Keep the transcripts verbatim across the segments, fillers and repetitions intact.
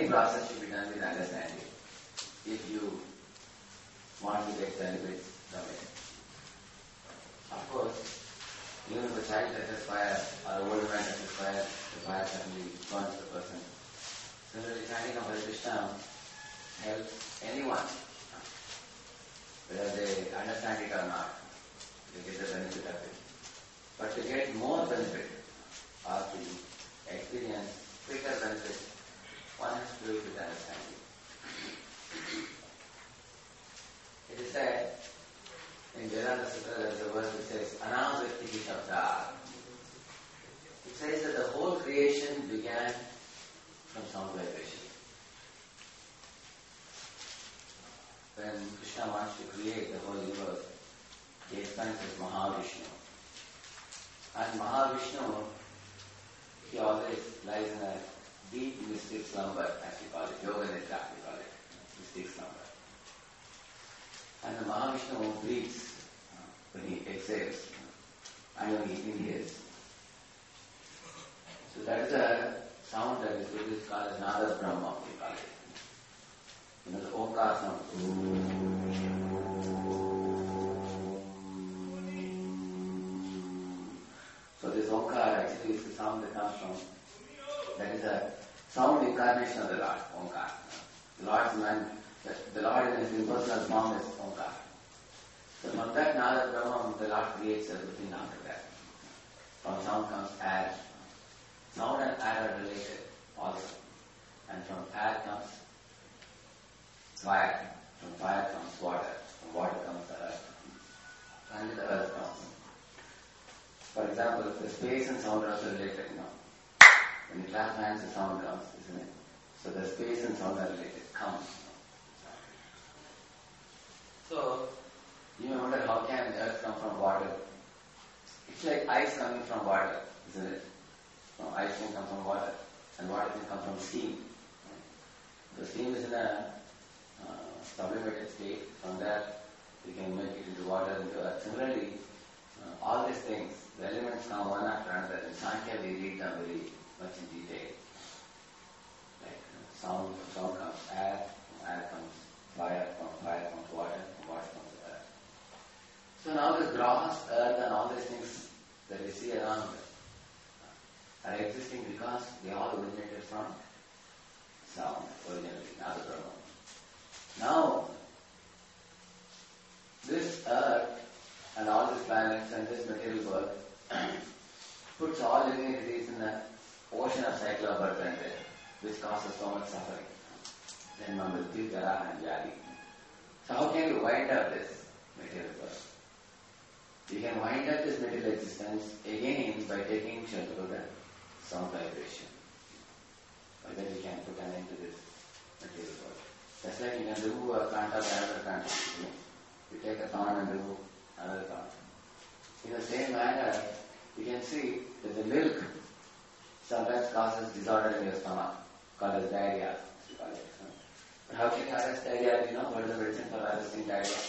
learning process should be done with understanding if you want to get benefits from it. Of course, even if a child touches fire or an old man touches fire, the fire suddenly burns the person. Similarly, chanting of Hare Krishna helps anyone, whether they understand it or not, they get the benefit of it. But to get more benefit or to experience quicker benefit, one has to do it with understanding. It is said in Vedanta Sutra, there is a verse which says, Anavritti Shabda. It says that the whole creation began from sound vibration. When Krishna wants to create the whole universe, he explains as Mahavishnu. And Mahavishnu, he always lies in a deep mystic slumber, as we call it, Yoga Nidra, we call it, mystic slumber. And the Mahavishnu breathes uh, when he exhales and when he inhales. So that is a sound that is produced called as Nada Brahma, we call it. You know, the Omkar sound. So this Omkar actually is the sound that comes from, that is a sound incarnation of the Lord, Omkar. The Lord's man, the, the Lord in his impersonal form is Omkar. So from that Nada Brahma, the Lord creates everything after that. From sound comes air. Sound and air are related also. And from air comes fire. From fire comes water. From water comes the earth. And the earth comes. For example, the space and sound are also related, you know. When you clap hands, the sound comes, isn't it? So the space and sound are related. Comes. So, you may wonder how can earth come from water? It's like ice coming from water, isn't it? No, ice can come from water, and water can come from steam. The steam is in a uh, sublimated state. From that, we can make it into water, into earth. Similarly, uh, all these things, the elements come one after another. In Sankhya, we read them very much in detail. Like uh, sound, from sound comes air, from air comes fire, from fire comes water, from water comes earth. So now the grass, earth, and all these things that we see around are existing because they all originated from sound, originally, Nada Brahma. Now, this earth and all these planets and this material world puts all living entities in the ocean of cycle of birth and death, which causes so much suffering. Then Mrityu, Jara and Vyadi. So how can you wind up this material world? You can wind up this material existence again by taking shelter of the sound vibration. By that you can put an end to this material world. Just like you can remove a plant of another plant. You know, you take a thorn and remove another thorn. In the same manner, you can see that the milk sometimes causes disorder in your stomach, called as diarrhea. Call it. But how can you arrest diarrhea? You know, what is the medicine for arresting diarrhea?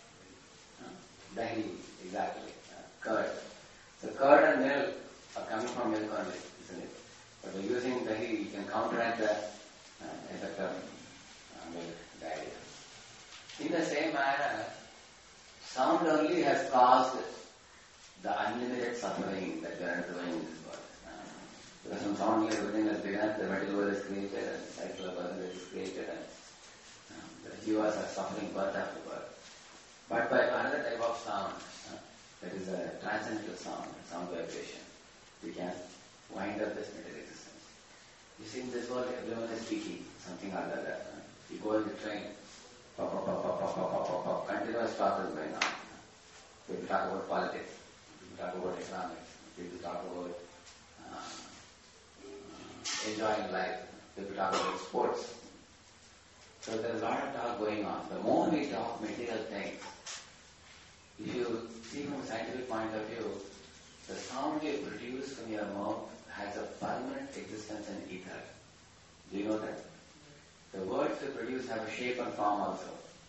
Dahi, exactly. Uh, curd. So curd and milk are coming from milk only, isn't it? But by using dahi, you can counteract the uh, effect of uh, milk, diarrhea. In the same manner, sound only has caused the unlimited suffering that we are undergoing in this world. Uh, because from sound only everything has begun, the material world is created, and the cycle of birth is created, and uh, the jivas are suffering birth after birth. But by another type of sound, uh, that is a transcendental sound, sound vibration, we can wind up this material existence. You see, in this world, everyone is speaking something or other. Uh, you go in the train, pop, pop, pop, pop, pop, pop, pop, pop, pop, continuous talk is going on. People talk about politics, people talk about economics, people talk about uh, enjoying life, people talk about sports. So there's a lot of talk going on. The more we talk material things, if you see from a scientific point of view, the sound you produce from your mouth has a permanent existence in ether. Do you know that? The words we produce have a shape and form also.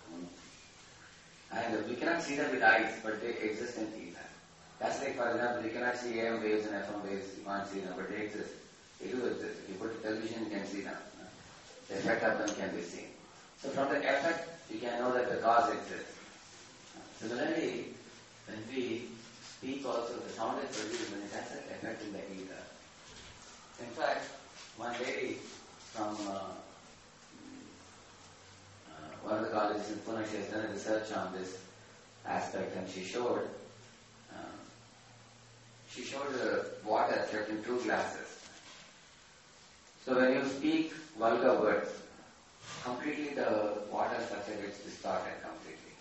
And we cannot see them with eyes, but they exist in ether. That's like, for example, you cannot see A M waves and F M waves, you can't see them, but they exist. They do exist. If you put a television, you can see them. the effect of them can be seen. So from the effect, you can know that the cause exists. Similarly, when we speak also, the sound is produced when it has an effect in the ether. In fact, one lady from uh, uh, one of the colleges in Pune, she has done a research on this aspect, and she showed uh, she showed the water kept in two glasses. So when you speak vulgar words, completely the water structure gets distorted completely.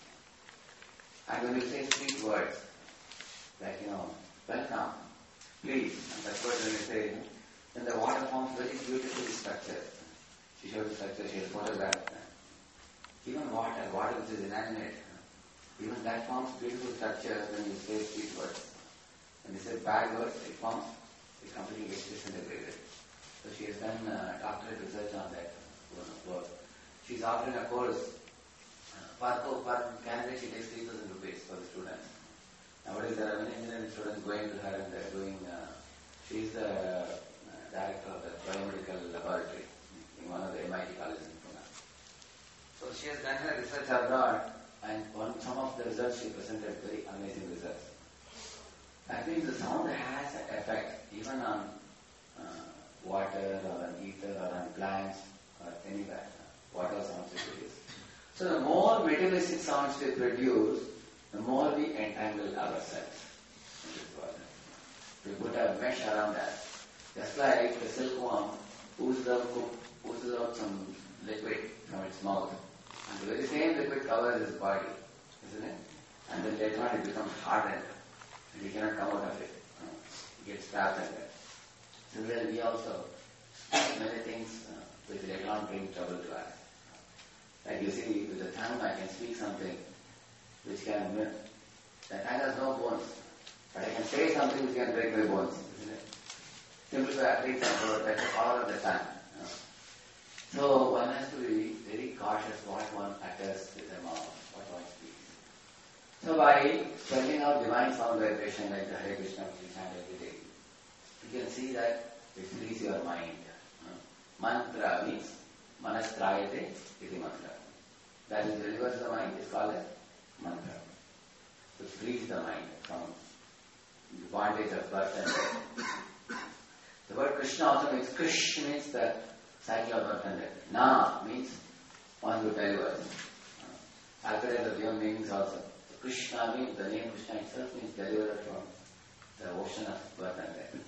And when you say sweet words, like, you know, welcome, please, and that word when you say, then the water forms very beautifully structured. She showed the structure, she has photographed that. Even water, water which is inanimate, even that forms beautiful structures when you say sweet words. When you say bad words, it forms, it completely gets disintegrated. So she has done uh, doctorate research on that work. She's offering a course. Uh, per, per candidate, she takes three thousand rupees for the students. Nowadays, there are many engineering students going to her and they're doing, uh, she's the uh, director of the biomedical laboratory in one of the M I T colleges in Pune. So she has done her research abroad, and on some of the results she presented very amazing results. That means the sound has an effect even on uh, water or on ether or on plants or anywhere. Whatever sounds we produce. So the more materialistic sounds we produce, the more we entangle ourselves in this world. We put a mesh around us. Just like the silkworm oozes out, oozes out some liquid from its mouth. And the very same liquid covers its body, isn't it? And then later on it becomes hardened. And you cannot come out of it. You get trapped in there. Similarly, we also speak many things uh, which later on bring trouble to us. Like you see, with the tongue I can speak something which can, the tongue has no bones, but I can say something which can break my bones, isn't it? Simply by athletes about that's the power of the tongue. You know? So one has to be very cautious what one utters with the mouth, what one speaks. So by spelling out divine sound vibration like the Hare Krishna which we chant every day, you can see that it frees your mind. Uh, mantra means manastrayate iti mantra. That is delivers the mind, is called as mantra. So it frees the mind from the bondage of birth and death. The word Krishna also means, Krish means the cycle of birth and death. Na means one who delivers. Uh, Altogether the beyond meanings also. So Krishna means, the name Krishna itself means deliverer from the ocean of birth and death.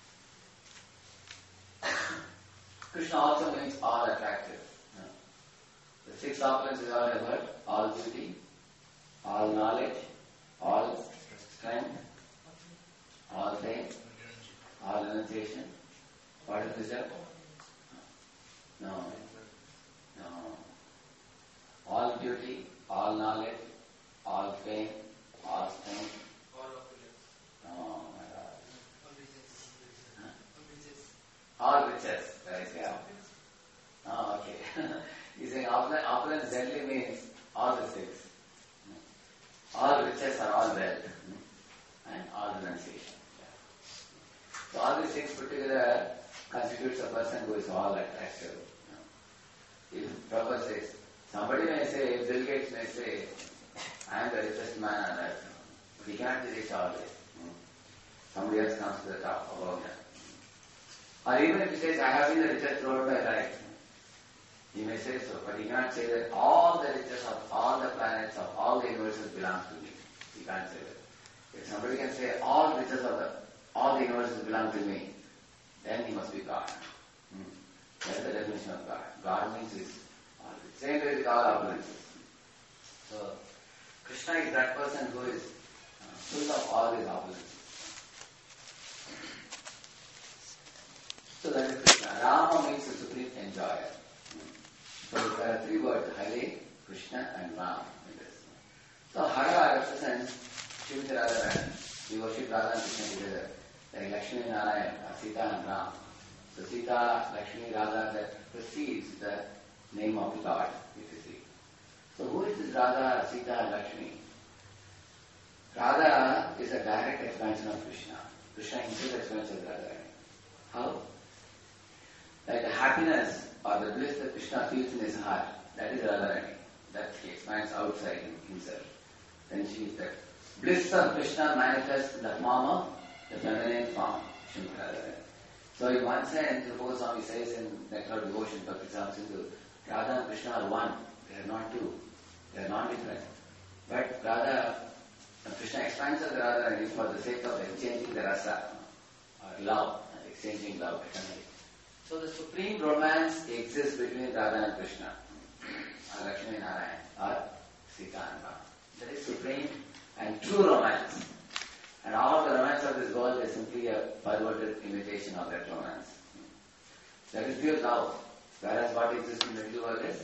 Krishna also means all attractive. The six opulences all have heard: all beauty, all knowledge, all strength, all fame, all renunciation. What is this? No. No. All beauty, all knowledge, all fame, all strength. Oh my God. Huh? All riches. There is yeah. Oh, okay. He's saying opulence generally means all the six. All riches are all wealth. And all renunciation. So all these things put together constitutes a person who is all attractive. If Prabhupada says, somebody may say, if Bill Gates may say, I am the richest man on earth, but he cannot be rich always. Somebody else comes to the top above him. Or even if he says, I have been the richest throughout my life, he may say so, but he cannot say that all the riches of all the planets, of all the universes belongs to me. He can't say that. If somebody can say all riches of the, all the universes belong to me, then he must be God. Hmm. That's the definition of God. God means is all riches. Same way with all opulences. So, Krishna is that person who is uh, full of all these opulences. So that is Krishna. Rama means the supreme enjoyer. So there are three words, Hare, Krishna and Ram in this. So Hara represents Shivji Radharani. We worship Radha and Krishna together. Like Lakshmi Narayan, Sita and Ram. So Sita, Lakshmi, Radha, that precedes the name of Lord, if you see. So who is this Radha, Sita and Lakshmi? Radha is a direct expansion of Krishna. Krishna himself expands as Radharani. How? Like the happiness or the bliss that Krishna feels in his heart, that is Radharani. That he expands outside himself. Then she is that bliss of Krishna manifests in the form of the feminine form, Srimati Radharani. So in one sense, the Goswami says in Nectar of Devotion, Bhakti Sindhu, Radha and Krishna are one. They are not two. They are not different. But Radha and Krishna expands of the Radharani for the sake of exchanging the rasa, or love, exchanging love eternally. So the supreme romance exists between Radha and Krishna, or Lakshmi Narayan, or Sita and Ram. That is supreme and true romance. And all the romance of this world is simply a perverted imitation of that romance. That is pure love. Whereas what exists in the real world is,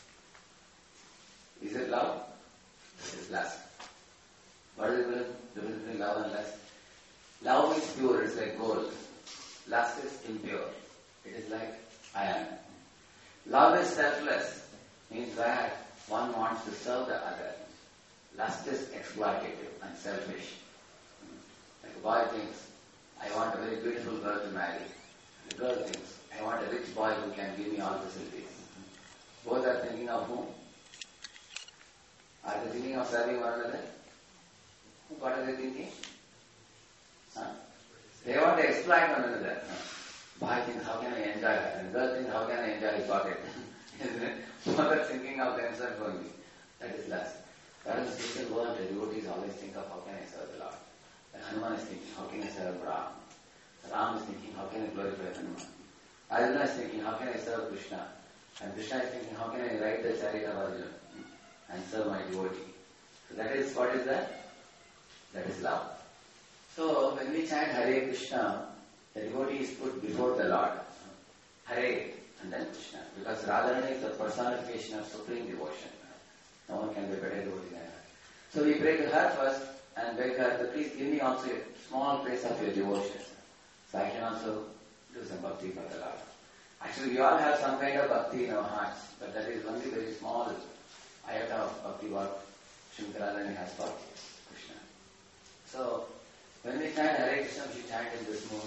is it love? It is lust. What is the difference between love and lust? Love is pure, it's like gold. Lust is impure. It is like iron. Love is selfless, means that one wants to serve the other. Lust is exploitative and selfish. Like a boy thinks, I want a very beautiful girl to marry. And the girl thinks, I want a rich boy who can give me all facilities. Both are thinking of whom? Are they thinking of serving one another? What are they thinking? Huh? They want to exploit one another. Boy thinks, how can I enjoy her? And girl thinks, how can I enjoy his pocket? Isn't it? Both are thinking of themselves only. That is lust. Whereas in the spiritual world, the devotees always think of how can I serve the Lord. And Hanuman is thinking, how can I serve Ram? Ram is thinking, how can I glorify Hanuman? Arjuna is thinking, how can I serve Krishna? And Krishna is thinking, how can I ride the chariot of Arjuna and serve my devotee? So that is, what is that? That is love. So when we chant Hare Krishna, the devotee is put before the Lord. Hare and then Krishna. Because Radharani is the personification of supreme devotion. No one can be better devotee than her. So we pray to her first and beg her to please give me also a small place of your devotion. So I can also do some bhakti for the Lord. Actually, we all have some kind of bhakti in our hearts, but that is only very small iota of bhakti what Srimati Radharani has for Krishna. So, when we chant Hare Krishna, we chant in this mood.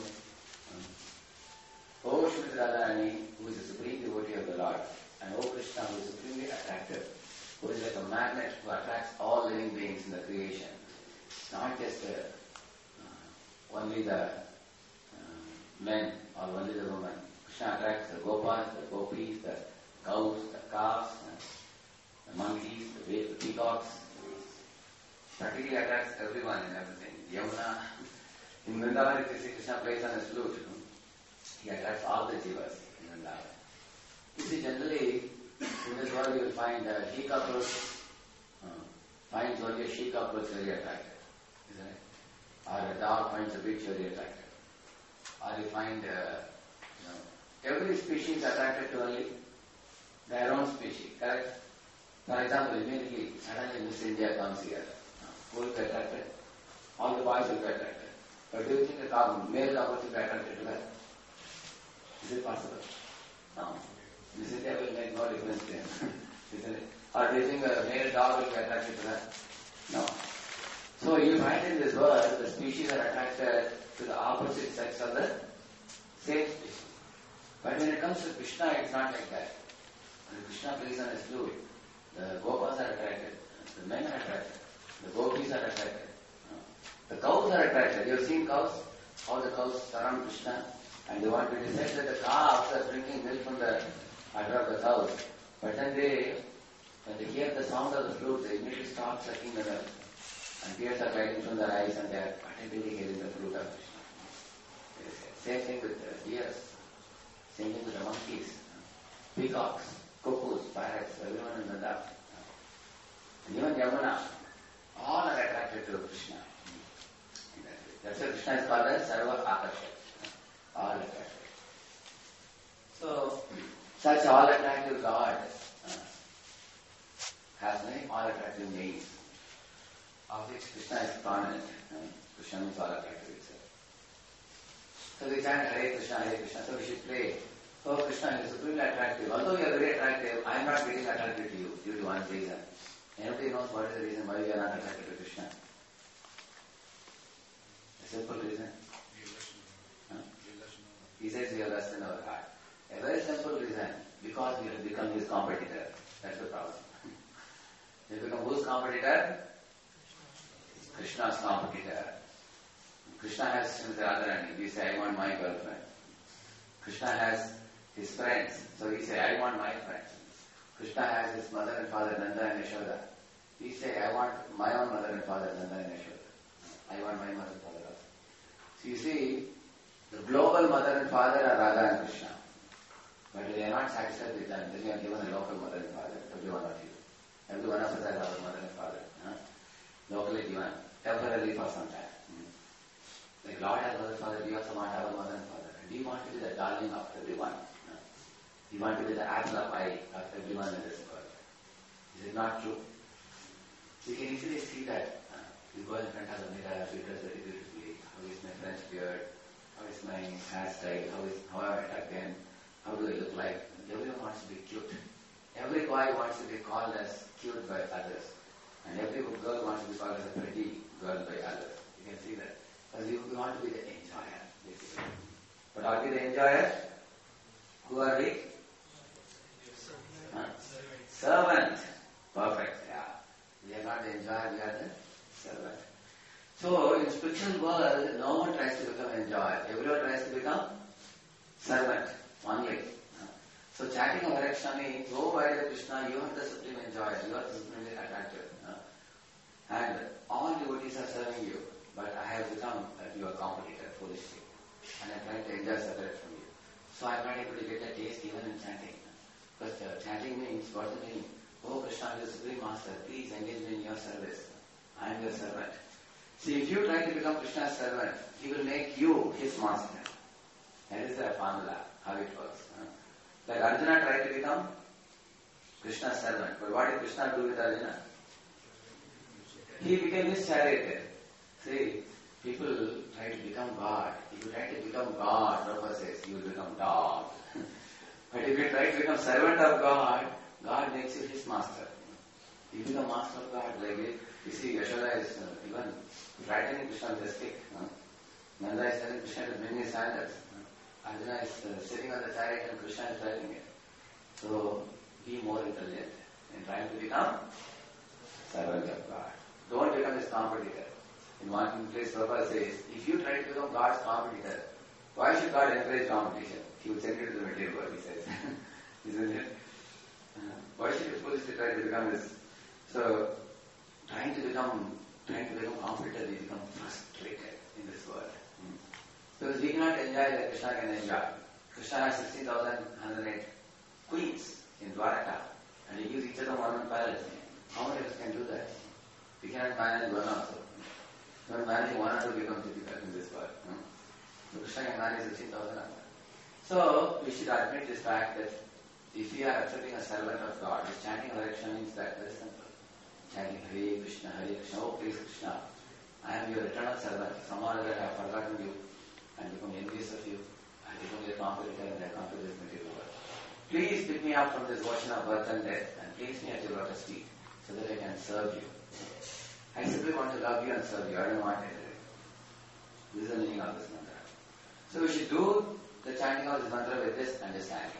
O Srimati Radharani, who is the supreme devotee of the Lord, and O Krishna, who is supremely attractive, who is like a magnet who attracts all living beings in the creation. Not just uh, uh, only the uh, men or only the women. Krishna attracts the gopas, the gopis, the cows, the calves, uh, the monkeys, the, the peacocks. Practically attracts everyone and everything. Yamuna, in Vrindavan, if you see Krishna plays on his flute, he attracts all the jivas in Vrindavan. You see, generally, in this world you will find a she cockroach, uh, finds only a she cockroach very attractive, isn't it? Or a dog finds a bitch very attractive. Or you find, uh, you know, every species attracted to only their own species, correct? For example, immediately, suddenly Miss India comes here. Who will be attracted? All the boys will be attracted. But do you think a cow, male cockroach will be attracted to her? Is it possible? No. Miss India will make no difference to him, isn't it? Or do you think a male dog will be attracted to her? No. So you find in this world, the species are attracted to the opposite sex of the same species. But when it comes to Krishna, it's not like that. When Krishna plays on his flute, the gopas are attracted, the men are attracted, the gopis are attracted, the cows are attracted. You have seen cows? How the cows surround Krishna, and they want to decide that the calves are drinking milk from the udder of the cows. But then they, when they hear the sound of the flute, they immediately start sucking the milk. And tears are gliding from their eyes and they are attentively hearing the flute of Krishna. Same thing with the deers, same thing with the monkeys, peacocks, cuckoos, parrots, everyone in the dark. And even Yamuna, all are attracted to Krishna. That's why Krishna is called as Sarva Akarsha. All attracted. So, such all attractive God uh, has many all attractive names, of which Krishna is prominent. Uh, Krishna means all attractive itself. So we chant Hare Krishna, Hare Krishna. So we should pray, oh Krishna is supremely attractive. Although you are very attractive, I am not getting attracted to you due to one reason. Anybody knows what is the reason why you are not attracted to Krishna? A simple reason. Huh? He says we have lust in our heart. A very simple reason. because we have become his competitor. That's the problem. We become whose competitor? Krishna's competitor. Krishna has Srimati Radharani. We say, I want my girlfriend. Krishna has his friends. So we say, I want my friends. Krishna has his mother and father, Nanda and Yashoda. We say, I want my own mother and father, Nanda and Yashoda. I want my mother and father also. So you see, the global mother and father are Radha and Krishna. But they are not satisfied with them. Then you are given a local mother and father, every one of you. Every one of us has our mother and father. Huh? Locally given, temporarily for some time. Hmm. Like Lord has mother and father, we also want our mother and father. And we want to be the darling of everyone. Huh? We want to be the apple of eye of everyone in this world. Is it not true? You can easily see that. Uh, you go in front of the mirror, you dress very beautifully. How is my French beard? How is my hairstyle? How is how am I tucked in? How do I look like? Everyone wants to be cute. Every boy wants to be called as cute by others. And every girl wants to be called as a pretty girl by others. You can see that. Because we, we want to be the enjoyer, basically. But are we the enjoyer? Who are we? Huh? Servant. Perfect, yeah. We are not the enjoyer, we are the servant. So, in spiritual world, no one tries to become enjoyer. Everyone tries to become servant, only. So, chanting of Hare Krishna means, go by the Krishna, you are the supreme enjoyer, you are supremely attractive. And all devotees are serving you, but I have become your competitor, foolishly. And I am trying to enjoy separate from you. So, I am not able to get a taste even in chanting. Because uh, chanting means, what's the meaning? Oh Krishna is the Supreme Master, please engage me in your service. I am your servant. See, if you try to become Krishna's servant, he will make you his master. That is the formula, how it works. Huh? Like Arjuna tried to become Krishna's servant. But what did Krishna do with Arjuna? He became his charioteer. See, people try to become God. If you try to become God, Prabhupada says, you will become dog. But if you try to become servant of God, God makes you his master. You become master of God. Like you see, Yashoda is uh, even frightening Krishna with a stick. Huh? Nanda is telling Krishna to bring his sandals. Huh? Arjuna is uh, sitting on the chariot and Krishna is driving it. So, be more intelligent in trying to become servant of God. Don't become his competitor. In one place, Prabhupada says, if you try to become God's competitor, why should God encourage competition? He would send you to the material world, he says. Isn't it? Why should you foolishly try to become this? So, trying to become, trying to become competitor, we become frustrated in this world. Hmm. Because we cannot enjoy that Krishna can enjoy. Krishna has sixteen thousand one hundred eight queens in Dwaraka, and he gives each of them one one palace. How many of us can do that? We cannot manage one also. Not managing one or two becomes difficult in this world. Hmm. So Krishna can manage sixteen thousand. So, we should admit this fact that if we are accepting a servant of God, this chanting Hare Krishna means that very simple. Chanting Hare Krishna, Hare Krishna, oh please Krishna, I am your eternal servant. Somehow or other I have forgotten you and become envious of you. I become your competitor and I come to this material world. Please pick me up from this ocean of birth and death and place me at your lotus feet so that I can serve you. I simply want to love you and serve you. I don't want anything. This is the meaning of this mantra. So we should do the chanting of this mantra with this understanding.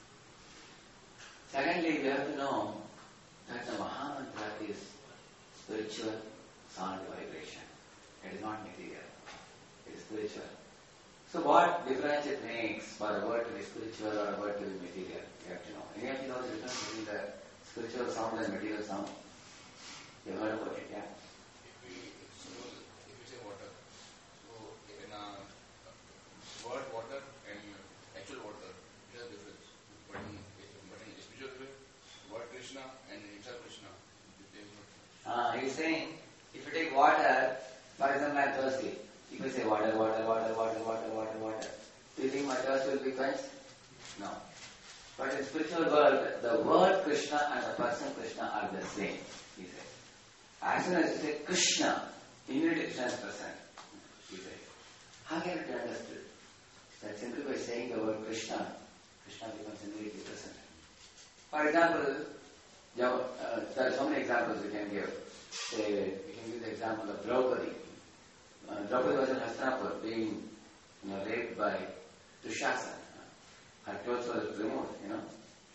Secondly, we have to know that the Mahamantra is spiritual sound vibration. It is not material. It is spiritual. So what difference it makes for a word to be spiritual or a word to be material? You have to know. Any of you know the difference between the spiritual sound and material sound? You have heard about it, yeah? If we, suppose, if we say water, so in a word water and actual water, there is a difference. But in, but in spiritual way, word Krishna and himself Krishna, there is not. Ah, he's saying, if you take water, for example, I am thirsty. If you say water, water, water, water, water, water, water, do you think my thirst will be quenched? No. But in spiritual world, the word Krishna and the person Krishna are the same, he says. As soon as you say Krishna, immediately Krishna is present, he says. How can it be understood? That simply by saying the word Krishna, Krishna becomes immediately present. For example, uh, there are so many examples we can give. Say, we can give the example of Draupadi. Uh, Draupadi was in Hastinapur being you know, raped by Dushasana. Her clothes were removed, you know.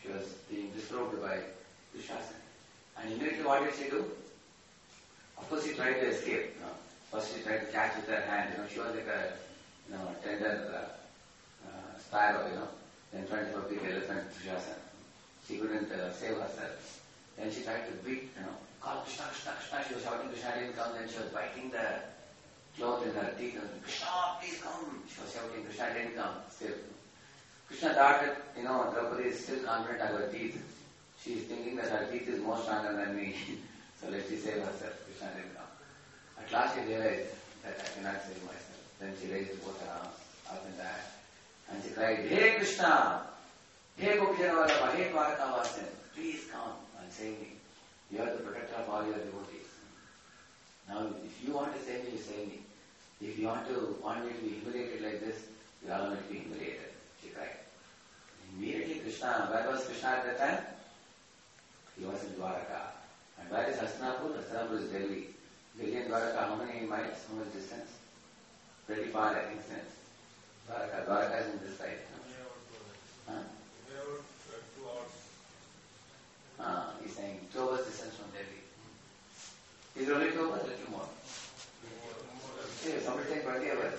She was being disrobed by Dushasana. And immediately what did she do? Of course she tried to escape. You know. First she tried to catch with her hand. You know, she was like a you know, tender uh, uh, sparrow, you know, in front of a big elephant, Dushasana. She couldn't uh, save herself. Then she tried to beat, you know, call Krishna, Krishna, Krishna. She was shouting, Krishna didn't come. Then she was biting the cloth in her teeth. And Krishna, please come. She was shouting, Krishna didn't come. Still. Krishna thought that, you know, Draupadi is still confident of her teeth. She is thinking that her teeth is more stronger than me. So let she save herself. Krishna didn't come. At last she realized that I cannot save myself. Then she raised both her arms up and down. And she cried, Hey Krishna! Hey Gopijanavalabha! Hey Dwarkavasan! Please come and save me. You are the protector of all your devotees. Now, if you want to save me, you save me. If you want to want me to be humiliated like this, you allow me to be humiliated. She cried. Immediately Krishna, where was Krishna at that time? He was in Dwaraka. And where is Hastinapur? Hastinapur is Delhi. Delhi and Dwaraka, how many miles? How much distance? Pretty far, I think, since. Dwaraka. Dwaraka is in this side. Huh? Two hours. Ah, he's saying two hours distance from Delhi. Is it only two hours? Little more. Yeah, somebody saying twenty hours.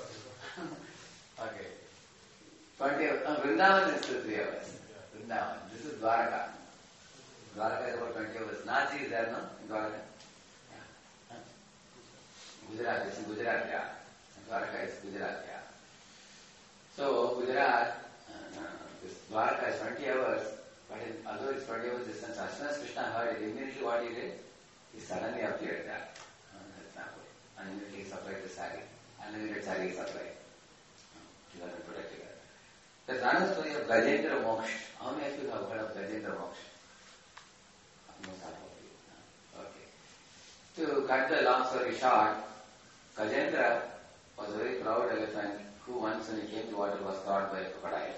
Okay. twenty hours. Uh, Vrindavan is still three hours. Vrindavan. This is Dwaraka. Dwaraka is about twenty hours. Nachi is there, no? In Dwaraka. Yeah. Huh? Gujarat. This is Gujarat, yeah. Dwaraka is Gujarat, yeah. So, Gujarat, uh, this Dwaraka is twenty hours, but in, although it's twenty hours distance, as soon as Krishna heard it, immediately what he did? He suddenly appeared there. And immediately he supplied the sari. Unlimited sari he supplied. He was protected. There's another story of Gajendra Moksha. How many of you have heard of Gajendra Moksha? Most of you. Okay. To cut the long story short, Gajendra was a very proud elephant who once when he came to water was caught by a crocodile.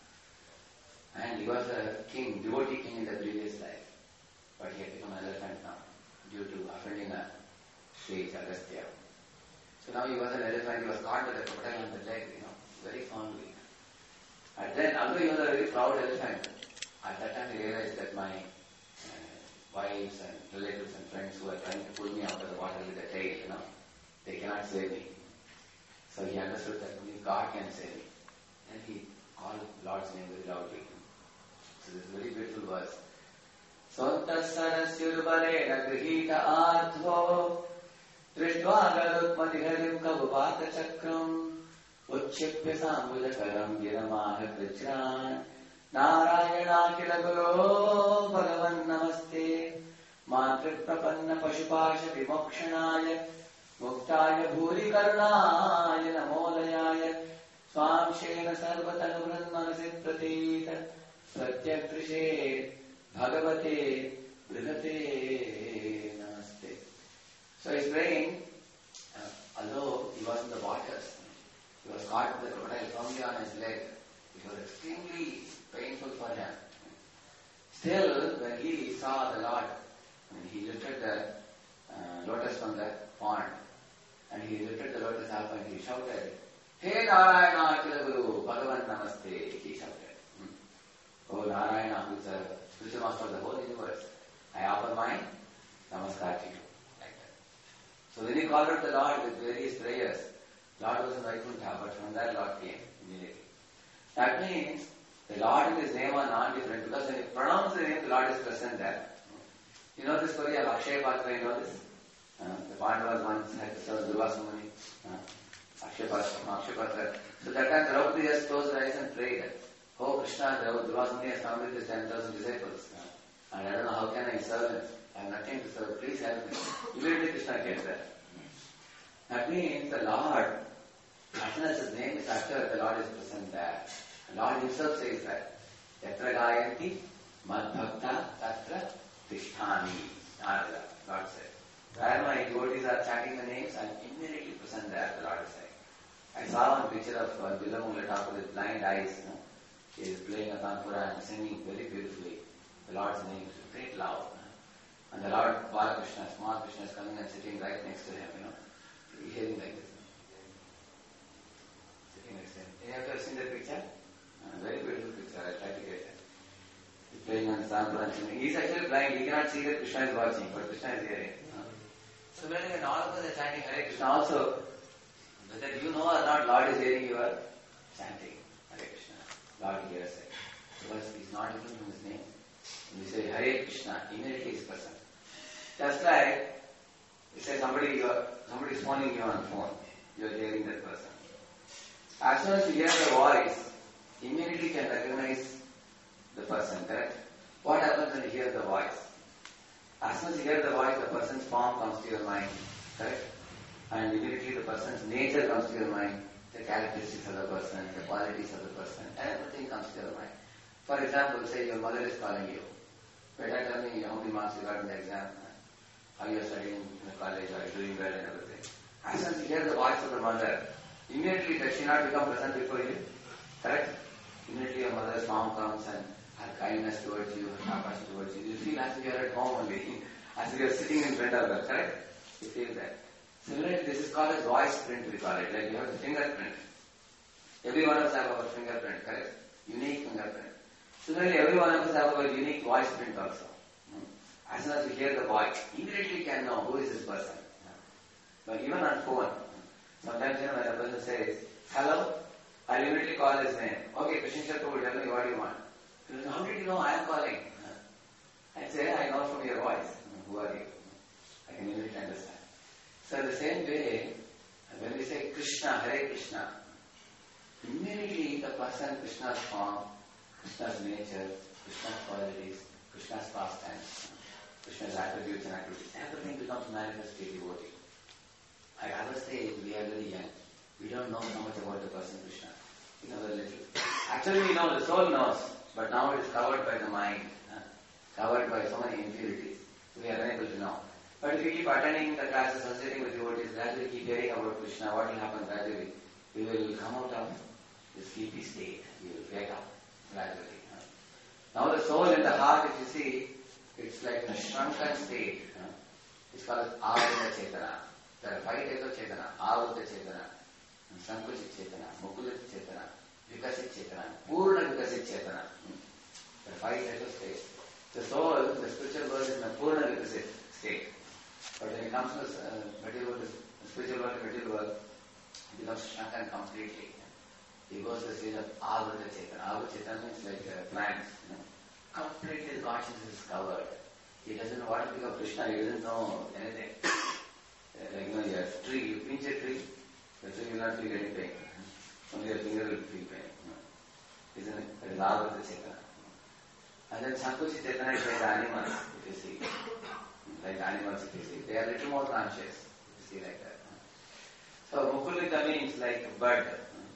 And he was a king, devotee king in the previous life. But he had become an elephant now due to offending a sage, Agastya. So now he was an elephant, he was caught by the crocodile on the leg, you know, very fondly. And then, although he was a very proud elephant, at that time he realized that my uh, wives and relatives and friends who are trying to pull me out of the water with the tail, you know, they cannot save me. So he understood that only God can save me. And he called Lord's name very loudly. So this is a very beautiful verse. Sontasarasyurbalena grihita adho Drishtva garutmatiharim kavupatachakram Uchchipya sambhujakaram giramaha krichan Narayana kilaguro bhagavan namaste Mantrit prapanna pashupasha vimokshanaya Muktaya bhuri karunaya namolayaya Swamshena sarvatanu brahmanasit pratita Pratyakrishe Bhagavate Brihate Namaste. So he's praying, uh, although he was in the waters, he was caught with the crocodile firmly on his leg. It was extremely painful for him. Still, when he saw the Lord, when he lifted the uh, lotus from the pond, and he lifted the lotus up and he shouted, Hey Narayana Akila Guru, Bhagavan Namaste, he shouted. Hmm. Oh Narayana, who is the spiritual master of the whole universe, I offer my namaskar to you. Like that. So then he called out the Lord with various prayers. Lord was in Vaikuntha, but from there Lord came immediately. That means the Lord and his name are non-different because when you pronounce the name, the Lord is present there. You know the story of Akshay Patra, you know this? Uh, the Pandavas once had to serve Durvasa Muni. Uh, Akshay Patra, Akshay Patra. So that time Draupadi has closed her eyes and prayed. Oh Krishna, Durvasa Muni has come with his ten thousand disciples. Uh, and I don't know how can I serve him. I have nothing to serve. Please help me. Immediately Krishna came there. That means the Lord, as soon as his name is uttered, the Lord is present there. The Lord himself says that. Yatra gayanti madbhakta tatra tisthami. Lord said. Where my devotees are chanting the names, I am immediately present there, the Lord is saying. I saw one picture of uh, Bilamangala Thakur with blind eyes. You know. He is playing a tanpura and singing very beautifully the Lord's name with great love. You know. And the Lord Balakrishna, small Krishna, is coming and sitting right next to him, you know. Behaving like this. Sitting next to him. Have you ever seen that picture? Uh, very beautiful picture. I'll try to get it. playing on the Sampuran. He's actually blind, he cannot see that Krishna is watching, but Krishna is hearing. Similarly, when all of us are chanting Hare Krishna also, whether you know or not, Lord is hearing you are chanting Hare Krishna. Lord hears it. Because he's not different from his name. When you say Hare Krishna, immediately is present. Just like, you say somebody, you are, somebody is phoning you on the phone, you are hearing that person. As soon as you hear the voice, immediately you can recognize the person, correct? What happens when you hear the voice? As soon as you hear the voice, the person's form comes to your mind, correct? And immediately the person's nature comes to your mind, the characteristics of the person, the qualities of the person, everything comes to your mind. For example, say your mother is calling you. Better tell me how many marks you got in the exam, how you are studying in the college, are you doing well and everything. As soon as you hear the voice of the mother, immediately does she not become present before you? Correct? Immediately your mother's form comes and her kindness towards you, her compassion towards you. You feel as if you are at home only, as if you are sitting in front of her, correct? You feel that. Similarly, this is called as voice print, we call it, like you have the fingerprint. Every one of us have our fingerprint, correct? Unique fingerprint. Similarly, every one of us have our unique voice print also. As soon as you hear the voice, immediately you can know who is this person. But even on phone, sometimes you know when a person says, hello, I'll immediately call his name. Okay, Krishna Prabhu, tell me what you want. He says, how did you know I am calling? I say, I know from your voice. Who are you? I can immediately understand. So the same way, when we say Krishna, Hare Krishna, immediately the person, Krishna's form, Krishna's nature, Krishna's qualities, Krishna's pastimes, Krishna's attributes and activities, everything becomes manifest to devotee. At our stage, we are very young. We don't know so much about the person Krishna. We know very little. Actually, we know, the soul knows, but now it is covered by the mind, uh, covered by so many impurities. We are unable to know. But if we keep attending the classes, associating with devotees, gradually keep hearing about Krishna, what will happen gradually? We will come out of the sleepy state. We will wake up gradually. Uh. Now the soul and the heart, if you see, it's like a shrunken state. Uh. It's called Avruta Chetana. There are five types of Chetana. Avruta Chetana, Sankuchit Chetana, Mukulit Chetana, Vikasit Chetana, Purna Vikasit Chetana. There are five types of states. The soul, the spiritual world is in a Purna Vikasit state. But when it comes to the uh, material world, the spiritual world, the material world, it becomes shrunken completely. It goes to the stage of Avruta Chetana. Avruta Chetana means like uh, plants. You know? Completely the consciousness is covered. He doesn't know what to think of Krishna, he doesn't know anything. Uh, like, you know, you have a tree, you pinch a tree, the tree will not feel any pain. Only your finger will feel pain. You know? Isn't it? That is Avruta Chetana. And then Sankuchit Chetana is like animals, if you see. Like animals, if you see. They are little more conscious, if you see like that. So Mukulita means like a bird.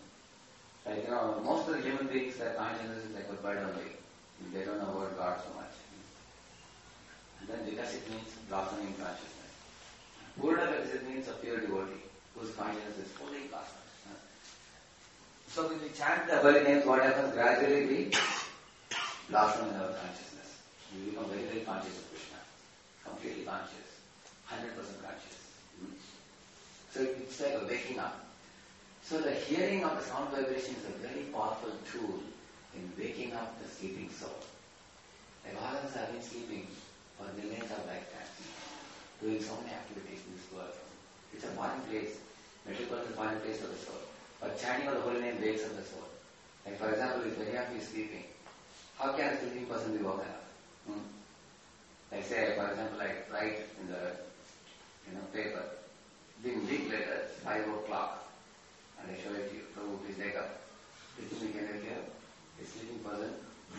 Like, you know, most of the human beings, their consciousness is like a bird only. They don't know about God so much. And then Vikasit means blossoming consciousness. Purna Vikasit means a pure devotee, whose consciousness is fully blossomed. So when we chant the holy names, what happens? Gradually we blossom in our consciousness. We become very, very conscious of Krishna. Completely conscious. one hundred percent conscious. So it's like a waking up. So the hearing of the sound vibration is a very powerful tool in waking up the sleeping soul. Like all of us have been sleeping for millions of lifetimes, doing so many activities in this world. It's a foreign place. Medical is a foreign place of the soul. But chanting of the holy name wakes up the soul. Like for example, if any of you is sleeping, how can a sleeping person be woken up? Hmm? Like say, for example, I write in the you know paper, in big letters, five o'clock, and I show it to you. Prabhu, please wake up. Do you think we can wake up? A sleeping person,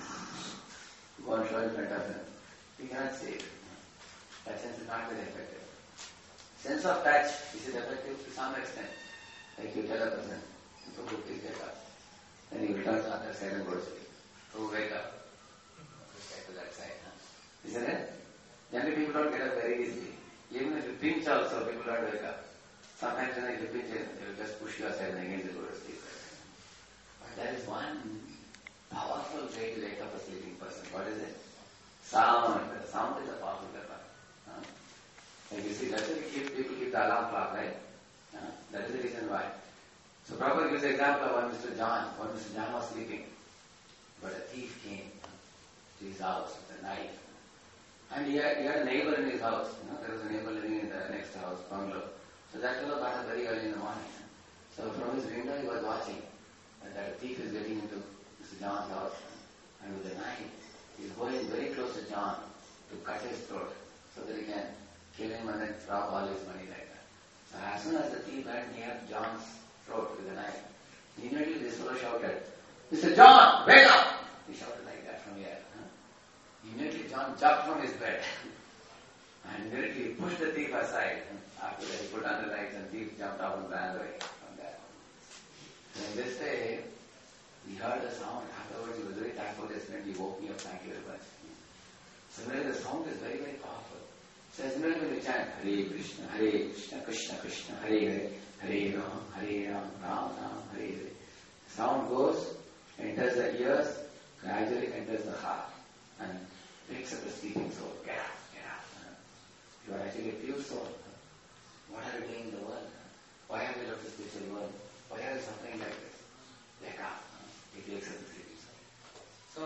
go and show in front of him. We cannot say it. That sense is not very effective. Sense of touch, is it effective to some extent? Like you tell a person, Prabhu, please wake up. Then he returns on that side and goes to sleep. Prabhu, wake up. This side to that side. Huh? Isn't it? Generally people don't get up very easily. Even if you pinch also, people don't wake up. Sometimes when you pinch it, they will just push you aside and again they go to sleep. But there is one powerful way to wake up a sleeping person. What is it? Sound. Sound is a powerful weapon. Huh? Like you see, that's why we keep, people keep the alarm clock, right? Huh? That is the reason why. So Prabhupada gives the example of one Mister John. One Mister John was sleeping, but a thief came to his his house with a knife. And he had, he had a neighbor in his house. You know, there was a neighbor living in the next house, bungalow. So that fellow got up very early in the morning. So from his window he was watching and that a thief is getting into Mister John's house. And with a knife, he's going very close to John to cut his throat so that he can kill him and then drop all his money like that. So as soon as the thief went near John's throat with a knife, immediately this fellow shouted, Mister John, wake up! He shouted like that from here. Huh? Immediately John jumped from his bed and immediately pushed the thief aside. After that he put on the lights and the thief jumped out and ran away from there. So in this way, he heard the sound. Afterwards he was very thankful. His friend, he woke me up, thank you very much. Similarly, the sound is very, very powerful. So similarly when we chant Hare Krishna, Hare Krishna, Krishna Krishna, Hare Hare, Hare Ram, Hare Ram, Ram Ram, Hare Hare. Sound goes, enters the ears, gradually enters the heart and wakes up the sleeping soul. Get up, get up. You are actually a pure soul. What are you doing in the world? Why have you left the spiritual world? Why are you suffering like this? Wake up. It wakes up the sleeping soul. So,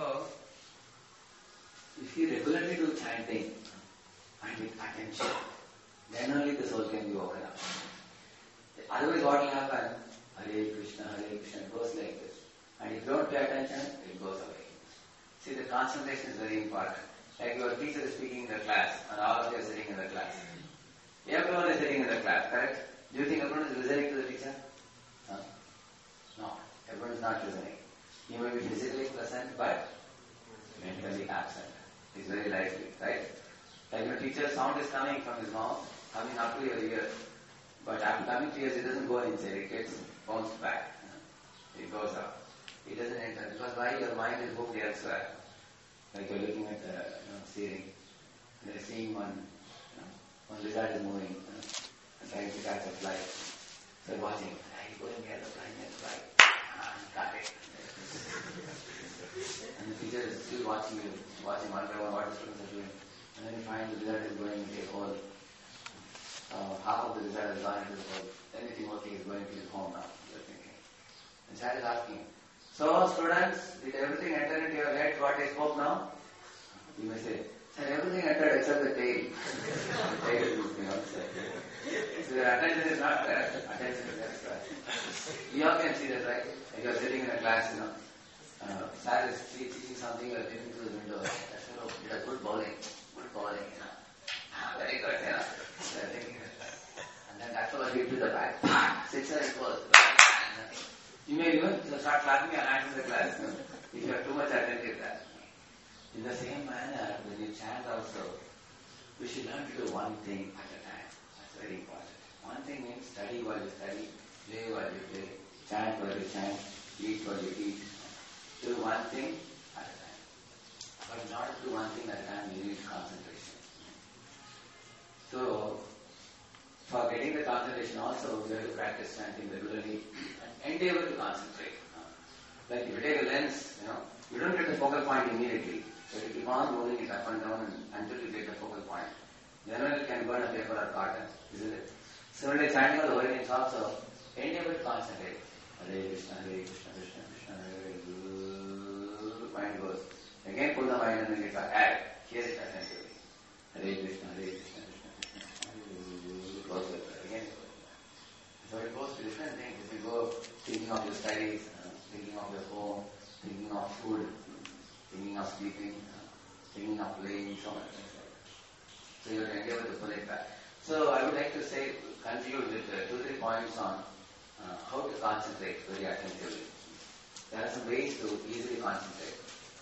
if you regularly do chanting and with attention, then only the soul can be woken up. Otherwise what will happen? Hare Krishna, Hare Krishna, it goes like this. And if you don't pay attention, it goes away. See, the concentration is very important. Like your teacher is speaking in the class and all of you are sitting in the class. Everyone is sitting in the class, correct? Do you think everyone is listening to the teacher? Huh? No, everyone is not listening. He may be physically present but mentally absent. It's very likely, right? Like your teacher's sound is coming from his mouth, coming up to your ear. But after coming to yours, it doesn't go inside, it gets bounced back. It goes up. It doesn't enter. Because why? Your mind is hooked elsewhere. Like you're looking at the you know, ceiling, and you're seeing one, you know, one lizard is moving, you know, and trying to catch a fly. So you're watching, hey, going near the fly, near the fly. Ah, got it. And the teacher is still watching you, watching one by one what the students are doing. And then you find the lizard is going into a hole. Uh, half of the lizard has gone into the hole. Then you think, okay, he's going to his home now. You're thinking. And child is asking, so students, did everything enter into your head what I spoke now? You may say, sir, everything entered except the tail. The tail is, you know, so, so your attention is not there. Attention is there. You all can see that, right? Like you're sitting in a class, you know, uh, sir is teaching something, you're looking through the window. That fellow did a good bowling. Good bowling, you know. Ah, very good, you know. So you're thinking that. And then that fellow hit to the back. Sixer it goes. You may even start clapping your hands in the class, you know, if you are too much attentive there. In the same manner, when you chant also, we should learn to do one thing at a time. That's very important. One thing means study while you study, play while you play, chant while you chant, eat while you eat. Do one thing at a time. But in order to do one thing at a time, you need concentration. So, for getting the concentration also, we have to practice chanting regularly and endeavor to concentrate. Like if you take a lens, you know, you don't get the focal point immediately. So you keep on moving it up and down and, until you get the focal point. Then only you can burn a paper or cotton, isn't it? Similarly, chanting of the holy names also, endeavor to concentrate. Hare Krishna, Hare Krishna, Krishna Krishna, Hare Hare. Mind goes. Again pull the mind and then get back. Add. Hear it attentively. Hare Krishna, Hare Krishna, Krishna Krishna, Hare Hare. Goes with it. Again. So it goes to different things. If you go thinking of your studies, uh, thinking of your home, thinking of food, thinking of sleeping, uh, thinking of playing, so much things like that. So you can endeavor to pull it back. So I would like to say, conclude with uh, two, three points on uh, how to concentrate very attentively. There are some ways to easily concentrate.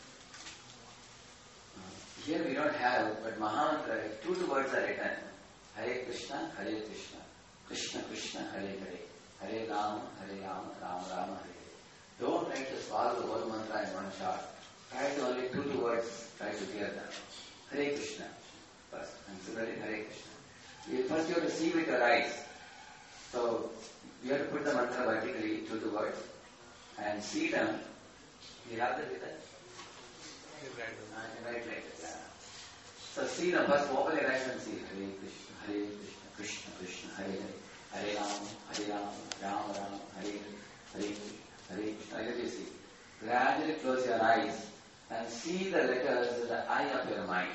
Uh, here we don't have, but Mahamantra, two, two words are written. Hare Krishna, Hare Krishna. Krishna Krishna, Hare Hare. Hare Rama, Hare Rama, Rama Rama, Hare Hare. Don't try to swallow the whole mantra in one shot. Try to only two, two words, try to hear them. Hare Krishna first, and similarly Hare Krishna. You, first you have to see with your eyes. So, you have to put the mantra vertically, two, two words, and see them. You have that with us? Right, right like this. Yeah. So see them first, open your eyes and see. Hare Krishna, Hare Krishna, Krishna Krishna, Hare Hare. Hare Ram, Hare Ram, Ram Ram, Hare Hare, Hare Hare Krishna. Let you see. Gradually close your eyes and see the letters in the eye of your mind.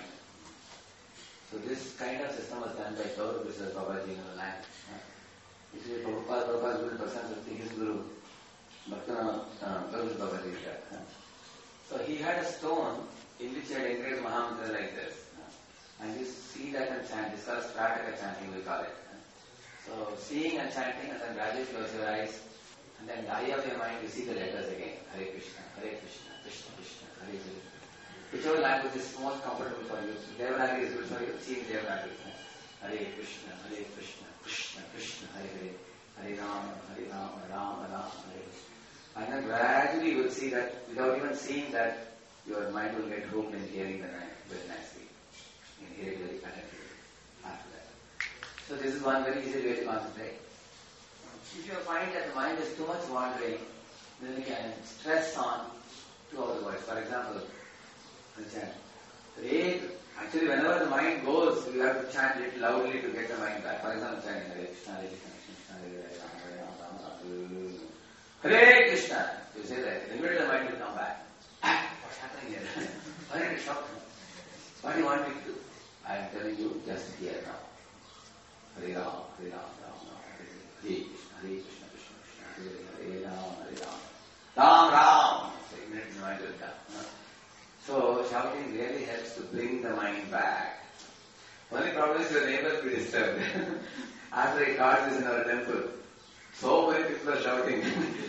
So this kind of system was done by Gaur Krishna Babaji in the land. It is Prabhupada, Prabhupada's good person, so his guru, Bhaktivinoda Gaur Krishna Babaji is there. So he had a stone in which he had engraved Mahamantra like this. And you see that and chant. This is called Strataka chanting, we call it. So seeing and chanting, and then gradually close your eyes, and then in the eye of your mind you see the letters again. Hare Krishna, Hare Krishna, Krishna Krishna, Hare Hare. Whichever language is most comfortable for you. Devanagari is good for you. See Devanagari. Hare Krishna, Hare Krishna, Krishna Krishna, Hare Hare. Hare Rama, Hare Rama, Rama Rama, Hare Hare. And then gradually you will see that, without even seeing that, your mind will get hooked in hearing the name very nicely. In hearing very attentively after that. So this is one very easy way to concentrate. If you find that the mind is too much wandering, then you can stress on two of the words. For example, chant. Actually, whenever the mind goes, you have to chant it loudly to get the mind back. For example, chanting Hare Krishna, Hare Krishna, Hare Krishna, Hare Krishna, Hare Krishna, Hare Krishna. You say that, immediately the mind will come back. Ah, what's happening here? Why did it stop? What do you want me to do? I am telling you, just here now. Hare Ram, Hare Ram, Ram Ram, Hare Hare, Hare Krishna, Krishna Krishna, Hare Hare, Hare Ram, Hare Ram, Ram Ram. So immediately the mind will come. No? So shouting really helps to bring the mind back. Only problem is your neighbor will be disturbed. After I taught this in our temple, so many people are shouting.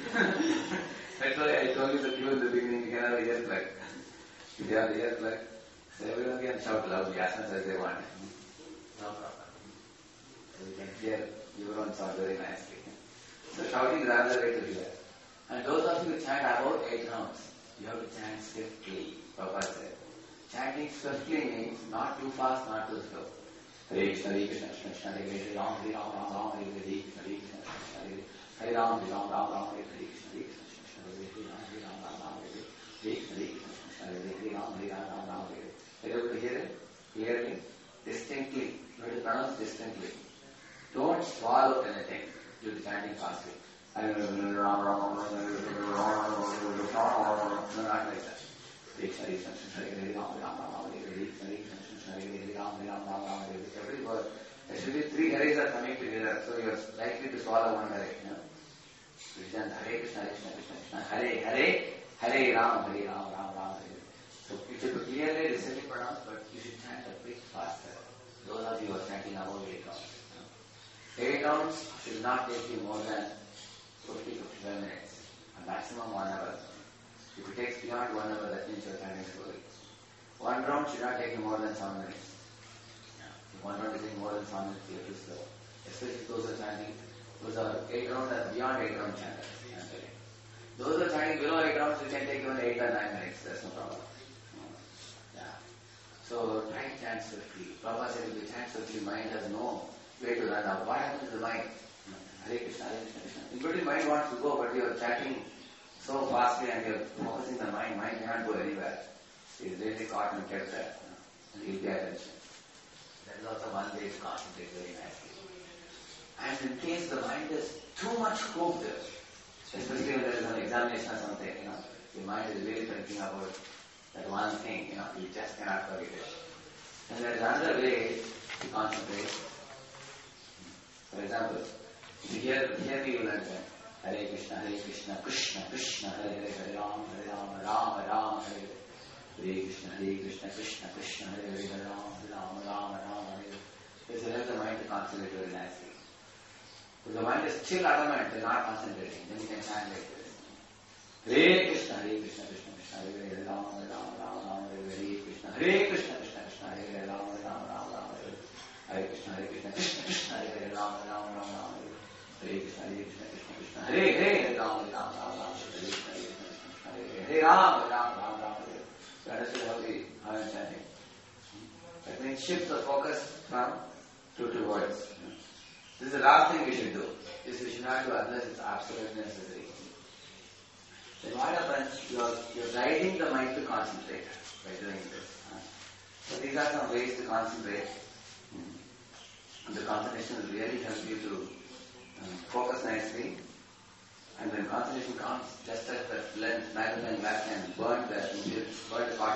That's why I told you the clue in the beginning, you can have a earplug. If you have the earplug, so everyone can shout loudly as much as they want. No problem. So you can hear your own sound very nicely. So shouting is another way to do that. And those of you who chant about eight rounds, you have to chant swiftly. Prabhupada said. Chanting swiftly means not too fast, not too slow. Hare Krishna, Hare Krishna, Krishna Krishna, Hare Hare, Ram, Hare Ram, Ram Ram, Hare Hare, Hare Krishna, Hare Krishna, Krishna Hare Hare, Ram, Hare Ram, Ram Ram, Hare Hare, Krishna, Hare Krishna, Krishna Hare Hare, Ram, Hare Ram, Ram Ram, Hare Hare, Hare Krishna, Hare Krishna, Krishna Hare Hare, Ram, Hare Ram, Ram Ram, Hare Hare. Are you able to hear it? Clearly, distinctly. You have to pronounce distinctly. Don't swallow anything due to chanting fastly. No, not like that. Every word, actually three Hares are coming together, so you are likely to swallow one Hare. You know? So you chant Hare Krishna, Hare Krishna, Krishna Krishna, Hare Hare, Hare Ram, Hare Ram, Ram Ram, Hare. So you should clearly distinctly pronounce, but you should chant a bit faster. Those of you who are chanting about eight rounds. Eight rounds should not take you more than forty to fifty-five minutes, a maximum one hour. If it takes beyond one hour, that means you are chanting slowly. One round should not take you more than seven minutes. If one round is taking more than seven minutes, you are too slow. Especially those who are chanting, those are eight rounds and beyond eight round chanters. Those who are chanting below eight rounds, you can take even eight or nine minutes. That's no problem. Yeah. So try to chant swiftly. Prabhupada said if you chant swiftly, mind has no way to run out. What happens to the mind? Hare Krishna, Hare Krishna, Krishna. In between, mind wants to go, but you are chanting so fastly and you are focusing the mind. Mind cannot go anywhere. It is really caught and kept there. And you will pay attention. That is also one way to concentrate very nicely. And in case the mind is too much hooked, especially when there is an examination or something, you know, your mind is really thinking about that one thing, you know, you just cannot forget it. And there is another way to concentrate. For example, if you hear, hear me, you will understand. Hare Krishna, Hare Krishna, Krishna Krishna, Hare Hare, Hare Ram, Hare Ram, Ram Ram, Hare Hare. Hare Krishna, Hare Krishna, Krishna Krishna, Hare Hare, Hare Ram, Hare Ram, Ram Ram, Hare Hare. This will help the mind to concentrate very nicely. If the mind is still adamant, they are not concentrating, then you can chant like this. Hare Krishna, Hare Krishna, Krishna Krishna, Hare Hare, Hare Ram, Hare Ram, Ram Ram, Hare Hare, Hare Krishna, Hare Krishna, Krishna Krishna, Hare Hare, Hare Ram, Hare Ram, Ram Ram, Hare Hare. Hare Krishna, Hare Krishna, Krishna Krishna, Hare Hare, Hare Ram, Hare Ram, Ram Ram, Hare Hare. Hare Krishna, Hare Krishna, Krishna Krishna, Hare Hare, Hare Ram, Hare Ram, Ram Ram, Hare Hare, Hare Krishna, Hare Krishna, Krishna Hare Hare, Hare Ram, Hare Ram, Ram Ram, Hare Hare. You understand how we how I am chanting? That means shift the focus from two to words. This is the last thing we should do. This we should not do unless it's absolutely necessary. Then what happens? You are you are guiding the mind to concentrate by doing this. So these are some ways to concentrate. And the concentration will really help you to um, focus nicely. And when concentration comes, just as the lens, magnifying glass can burn the burn the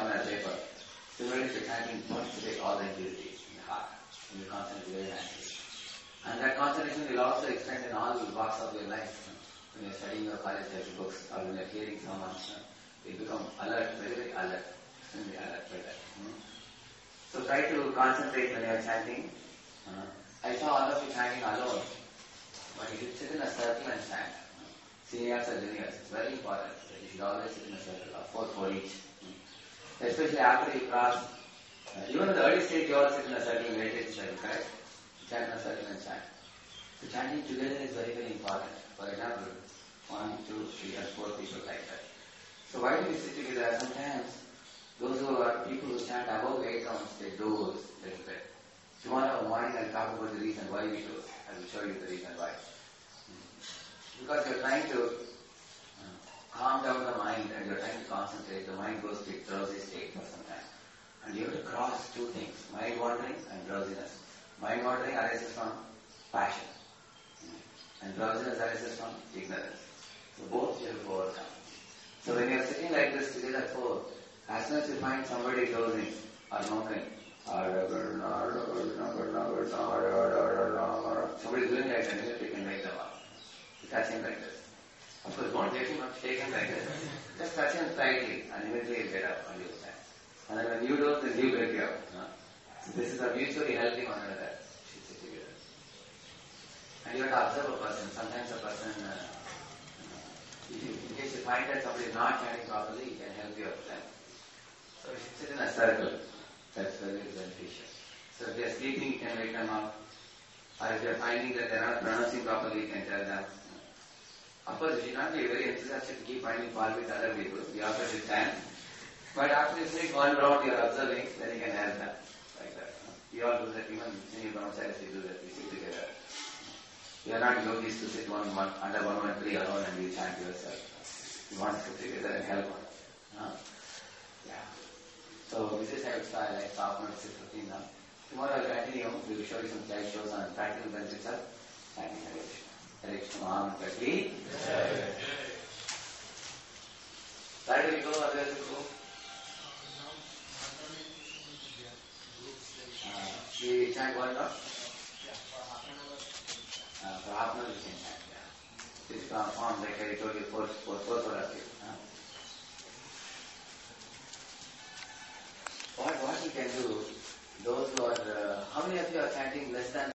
Similarly, if you're chanting, don't take all the impurities in the heart. And you concentrate very nicely. And that concentration will also extend in all walks of your life. You know. When you're studying your college textbooks or when you're hearing someone, you know, you become alert, very, very alert. Extremely alert by that. Hmm? So try to concentrate when you're chanting. Uh, I saw all of you chanting alone. But you should sit in a circle and chant. Seniors or juniors, it's very important. You should always sit in a circle of four for each. Especially after you cross, uh, even in the early stage you all sit in a circle, meditate circle, correct? Chant in a circle and chant. So chanting together is very, very important. For example, one, two, three, and four people like that. So why do we sit together? Sometimes those who are people who chant above eight counts, they doze a little bit. Tomorrow morning I'll talk about the reason why we doze. I will show you the reason why. Because you're trying to uh, calm down the mind and you're trying to concentrate, the mind goes to drowsy state for some time. And you have to cross two things, mind wandering and drowsiness. Mind wandering arises from passion. And drowsiness arises from ignorance. So both you have to overcome. So when you're sitting like this together four, as soon as you find somebody dozing or murmuring, somebody doing like that, you can make them up. Touch him like this. Of course, don't take him up, take him like this. Just touch him slightly and immediately he'll get up and you'll stand. And then when you do, then he'll break you up. No? So this is a mutually helping one another. And you have to observe a person. Sometimes a person, uh, if you, in case you find that somebody is not chanting properly, he can help you up then. So you should sit in a circle. That's very beneficial. So if they are sleeping, you can wake them up. Or if you are finding that they are not pronouncing properly, you can tell them. Of course, you should not be very enthusiastic to keep finding fault with other people. You also should stand. But after you sit one round, you are observing, then you can help them. Like that. We all do that. Even senior brahmacharis, we do that. We sit together. We are not yogis to sit one, one under one one tree alone and you chant yourself. You want to sit together and help one. Huh? Yeah. So this is how it's style, like half minutes, six fifteen now. Tomorrow I'll continue. We will show you some slide shows on practical benefits of chanting Hare Krishna. Hare Krishna Mahamanta Ki. Where do we go? Where do we go? Uh, we chant one now? Uh, for half an hour we can chant, yeah. This is form, like I told you, four, four, four, four of you. Huh? What, what we can do, those who are, uh, how many of you are chanting less than